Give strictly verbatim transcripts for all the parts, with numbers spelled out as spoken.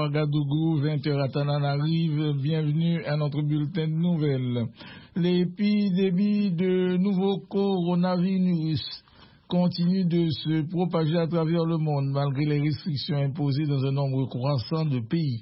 Ouagadougou, vingt heures à Tananarive. Bienvenue à notre bulletin de nouvelles. L'épidémie de nouveau coronavirus continue de se propager à travers le monde malgré les restrictions imposées dans un nombre croissant de pays.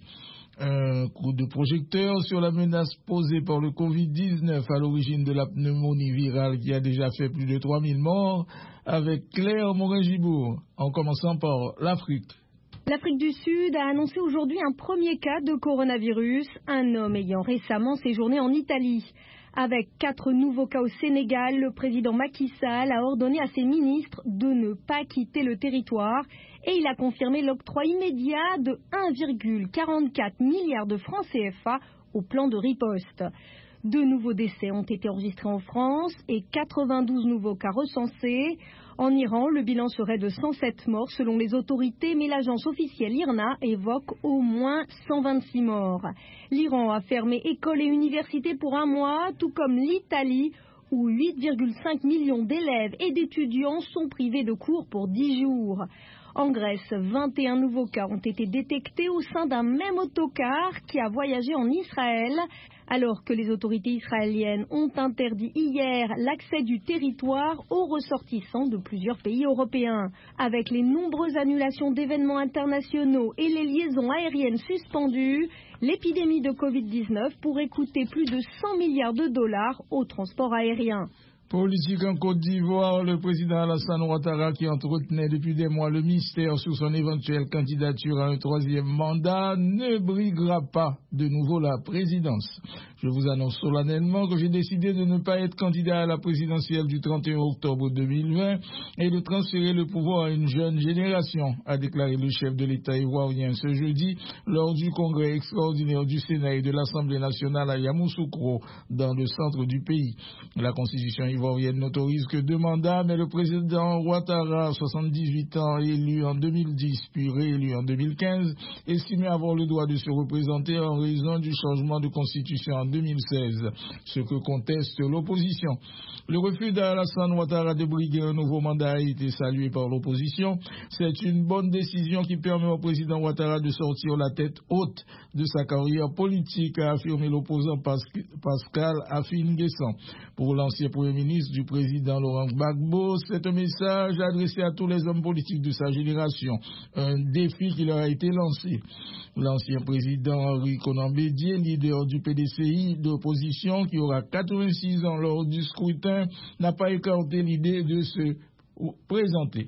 Un coup de projecteur sur la menace posée par le covid dix-neuf à l'origine de la pneumonie virale qui a déjà fait plus de trois mille morts, avec Claire Morin-Gibourg, en commençant par l'Afrique. L'Afrique du Sud a annoncé aujourd'hui un premier cas de coronavirus, un homme ayant récemment séjourné en Italie. Avec quatre nouveaux cas au Sénégal, le président Macky Sall a ordonné à ses ministres de ne pas quitter le territoire et il a confirmé l'octroi immédiat de un virgule quarante-quatre milliard de francs C F A au plan de riposte. Deux nouveaux décès ont été enregistrés en France et quatre-vingt-douze nouveaux cas recensés. En Iran, le bilan serait de cent sept morts selon les autorités, mais l'agence officielle I R N A évoque au moins cent vingt-six morts. L'Iran a fermé écoles et universités pour un mois, tout comme l'Italie, où huit virgule cinq millions d'élèves et d'étudiants sont privés de cours pour dix jours. En Grèce, vingt et un nouveaux cas ont été détectés au sein d'un même autocar qui a voyagé en Israël, alors que les autorités israéliennes ont interdit hier l'accès du territoire aux ressortissants de plusieurs pays européens. Avec les nombreuses annulations d'événements internationaux et les liaisons aériennes suspendues, l'épidémie de covid dix-neuf pourrait coûter plus de cent milliards de dollars au transport aérien. Politique en Côte d'Ivoire, le président Alassane Ouattara, qui entretenait depuis des mois le mystère sur son éventuelle candidature à un troisième mandat, ne briguera pas de nouveau la présidence. Je vous annonce solennellement que j'ai décidé de ne pas être candidat à la présidentielle du trente et un octobre deux mille vingt et de transférer le pouvoir à une jeune génération, a déclaré le chef de l'État ivoirien ce jeudi lors du congrès extraordinaire du Sénat et de l'Assemblée nationale à Yamoussoukro, dans le centre du pays. La constitution ivoirienne n'autorise que deux mandats, mais le président Ouattara, soixante-dix-huit ans, élu en deux mille dix puis réélu en deux mille quinze, estimait avoir le droit de se représenter en raison du changement de constitution en deux mille seize, ce que conteste l'opposition. Le refus d'Alassane Ouattara de briguer un nouveau mandat a été salué par l'opposition. C'est une bonne décision qui permet au président Ouattara de sortir la tête haute de sa carrière politique, a affirmé l'opposant Pascal Affi-N'Guessan. Pour l'ancien premier ministre du président Laurent Gbagbo, c'est un message adressé à tous les hommes politiques de sa génération, un défi qui leur a été lancé. L'ancien président Henri Konan Bédié, leader du P D C I d'opposition, qui aura quatre-vingt-six ans lors du scrutin, n'a pas écarté l'idée de se présenter.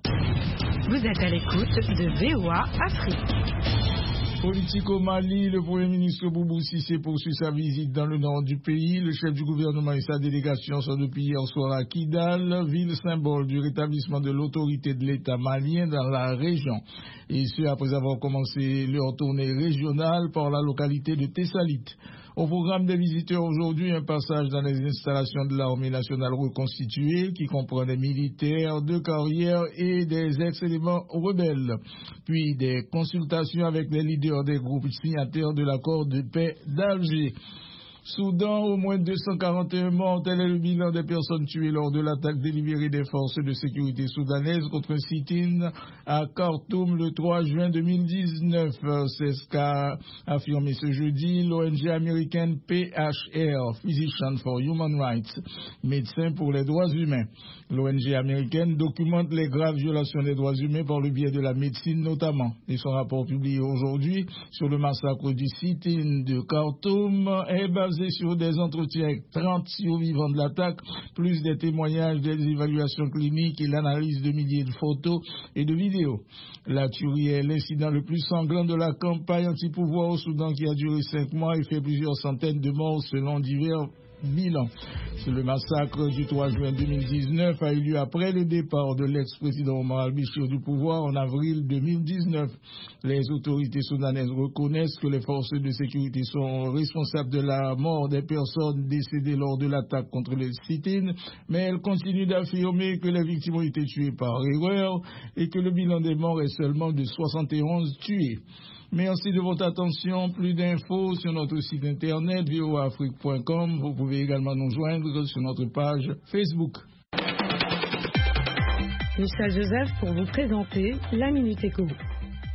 Vous êtes à l'écoute de V O A Afrique. Politique au Mali, le Premier ministre Boubou Cissé poursuit sa visite dans le nord du pays. Le chef du gouvernement et sa délégation sont depuis hier soir à Kidal, ville symbole du rétablissement de l'autorité de l'État malien dans la région. Et ce, après avoir commencé leur tournée régionale par la localité de Tessalit. Au programme des visiteurs aujourd'hui, un passage dans les installations de l'armée nationale reconstituée qui comprend des militaires de carrière et des ex-éléments rebelles. Puis des consultations avec les leaders des groupes signataires de l'accord de paix d'Alger. Soudan, au moins deux cent quarante et un morts, tel est le bilan des personnes tuées lors de l'attaque délibérée des forces de sécurité soudanaises contre un sit-in à Khartoum le trois juin deux mille dix-neuf. C'est ce qu'a affirmé ce jeudi l'O N G américaine P H R, Physicians for Human Rights, Médecins pour les droits humains. L'O N G américaine documente les graves violations des droits humains par le biais de la médecine notamment. Et son rapport publié aujourd'hui sur le massacre du sit-in de Khartoum est basé sur des entretiens avec trente survivants de l'attaque, plus des témoignages, des évaluations cliniques et l'analyse de milliers de photos et de vidéos. La tuerie est l'incident le plus sanglant de la campagne anti-pouvoir au Soudan qui a duré cinq mois et fait plusieurs centaines de morts selon divers bilan. Le massacre du trois juin deux mille dix-neuf a eu lieu après le départ de l'ex-président Omar al-Béchir du pouvoir en avril deux mille dix-neuf. Les autorités soudanaises reconnaissent que les forces de sécurité sont responsables de la mort des personnes décédées lors de l'attaque contre les sit-in, mais elles continuent d'affirmer que les victimes ont été tuées par erreur et que le bilan des morts est seulement de soixante et onze tués. Merci de votre attention. Plus d'infos sur notre site internet v o a afrique point com. Vous pouvez également nous joindre sur notre page Facebook. Michel Joseph pour vous présenter la Minute Éco.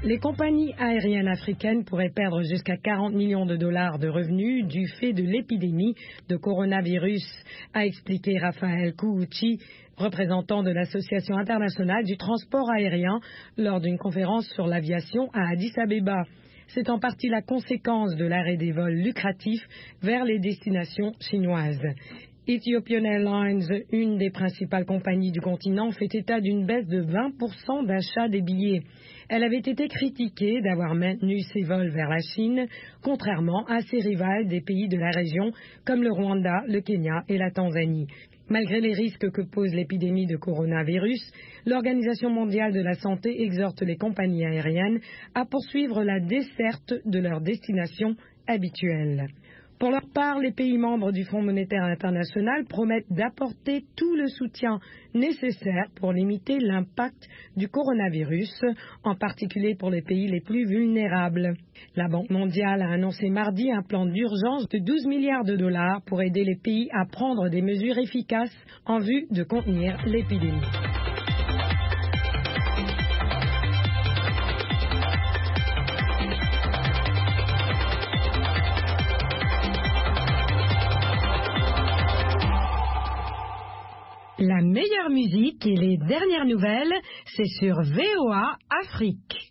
Les compagnies aériennes africaines pourraient perdre jusqu'à quarante millions de dollars de revenus du fait de l'épidémie de coronavirus, a expliqué Raphaël Kououchi, représentant de l'Association internationale du transport aérien, lors d'une conférence sur l'aviation à Addis Abeba. C'est en partie la conséquence de l'arrêt des vols lucratifs vers les destinations chinoises. Ethiopian Airlines, une des principales compagnies du continent, fait état d'une baisse de vingt pour cent d'achat des billets. Elle avait été critiquée d'avoir maintenu ses vols vers la Chine, contrairement à ses rivales des pays de la région comme le Rwanda, le Kenya et la Tanzanie. Malgré les risques que pose l'épidémie de coronavirus, l'Organisation mondiale de la santé exhorte les compagnies aériennes à poursuivre la desserte de leurs destinations habituelles. Pour leur part, les pays membres du Fonds monétaire international promettent d'apporter tout le soutien nécessaire pour limiter l'impact du coronavirus, en particulier pour les pays les plus vulnérables. La Banque mondiale a annoncé mardi un plan d'urgence de douze milliards de dollars pour aider les pays à prendre des mesures efficaces en vue de contenir l'épidémie. La meilleure musique et les dernières nouvelles, c'est sur V O A Afrique.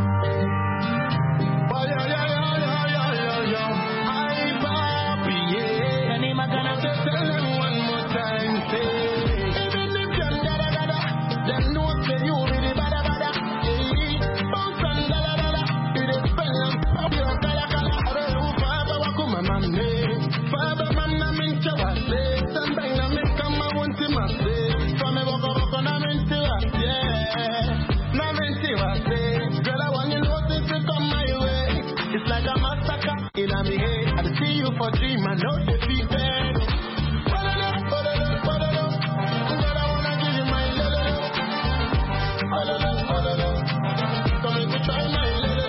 For dream, I know defeated. Come and try my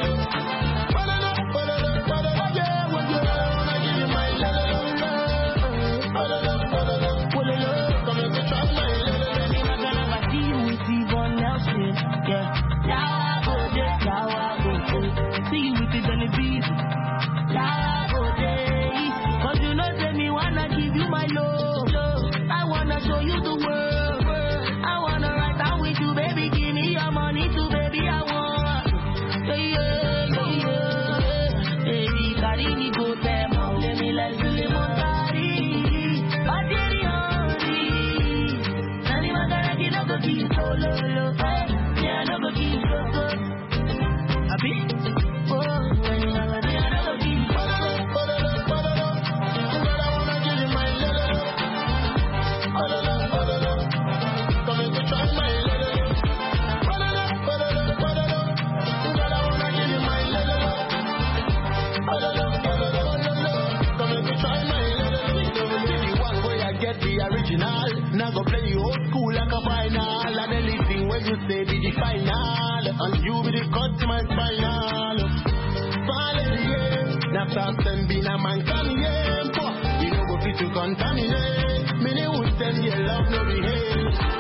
Now go play you old school like a final. And anything when you say be the final. And you be the cut to my final. Finally, yeah. Now start them being a man can yeah. You know go fit to contaminate. Many would send your love no behave.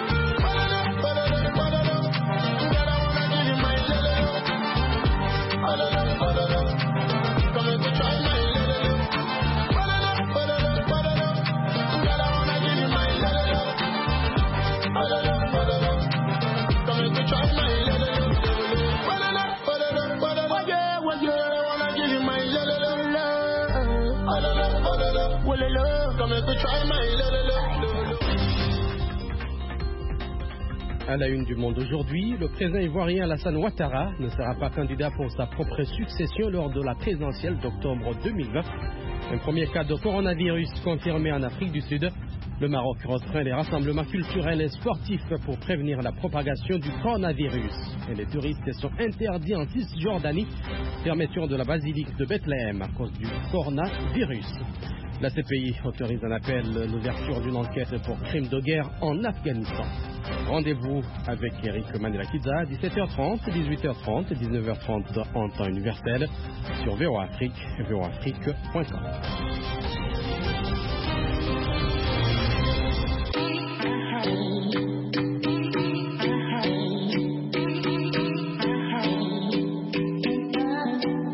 À la une du Monde aujourd'hui, le président ivoirien Alassane Ouattara ne sera pas candidat pour sa propre succession lors de la présidentielle d'octobre deux mille vingt. Un premier cas de coronavirus confirmé en Afrique du Sud. Le Maroc restreint les rassemblements culturels et sportifs pour prévenir la propagation du coronavirus. Et les touristes sont interdits en Cisjordanie, fermeture de la basilique de Bethléem à cause du coronavirus. La C P I autorise un appel l'ouverture d'une enquête pour crimes de guerre en Afghanistan. Rendez-vous avec Eric Mandelakidza, dix-sept heures trente, dix-huit heures trente, dix-neuf heures trente en temps universel sur V O A Afrique, v o afrique point com.